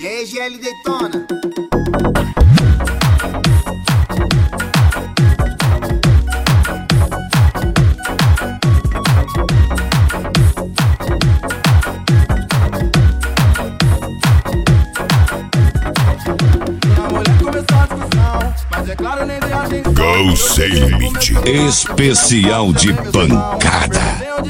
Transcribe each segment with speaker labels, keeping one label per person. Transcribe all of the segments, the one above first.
Speaker 1: GL Daytona.
Speaker 2: Go Sem Limite. Especial de pancada.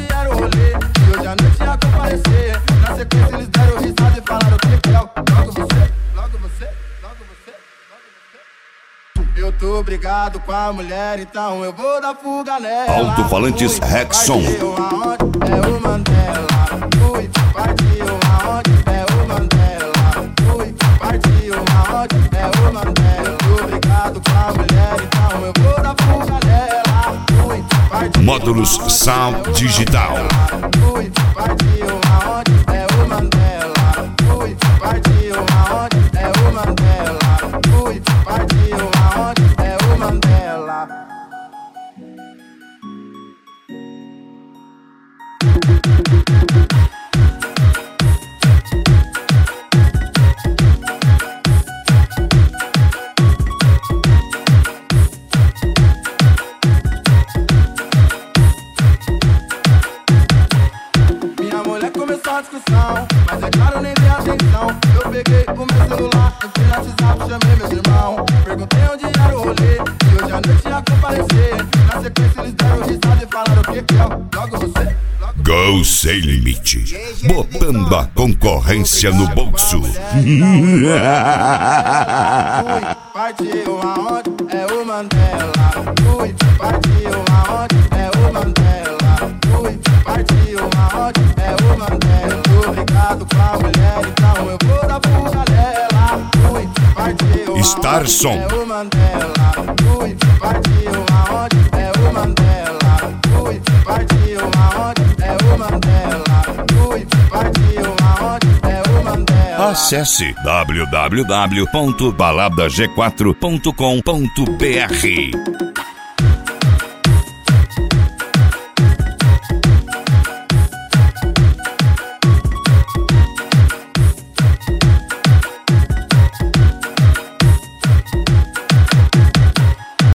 Speaker 3: Eu tô brigado com a mulher, então eu vou dar fuga nela.
Speaker 2: Alto-falantes Rexon.
Speaker 3: É o Mandela. Fui, partiu aonde? É o Mandela. Fui, partiu aonde? É o Mandela. Eu tô brigado com a mulher, então eu vou dar fuga nela. Fui, partiu.
Speaker 2: Módulos Sound Digital.
Speaker 3: Fui, partiu aonde? É o Mandela. Fui, partiu aonde? É o Mandela. Fui, partiu aonde? É o Mandela. Minha mulher começou a discussão, mas é claro, nem dei atenção. Eu peguei o meu celular, entrei no WhatsApp, chamei meus irmãos. Perguntei onde era o rolê, e hoje à noite ia comparecer. Na sequência eles deram risada e falaram o que que é, logo você.
Speaker 2: Go Sem Limite. Botando a concorrência no bolso.
Speaker 3: Partiu aonde? É o Mandela. Fui, partiu aonde? É o Mandela. Fui, partiu aonde? É o Mandela. Tô brigado com a mulher, então eu vou dar fuga nela. Fui, partiu
Speaker 2: Starson.
Speaker 3: aonde? É o Mandela. Fui, partiu aonde? É o Mandela. Fui, partiu aonde? É o Mandela. Fui, partiu aonde? É o Mandela.
Speaker 2: Acesse www.baladag4.com.br.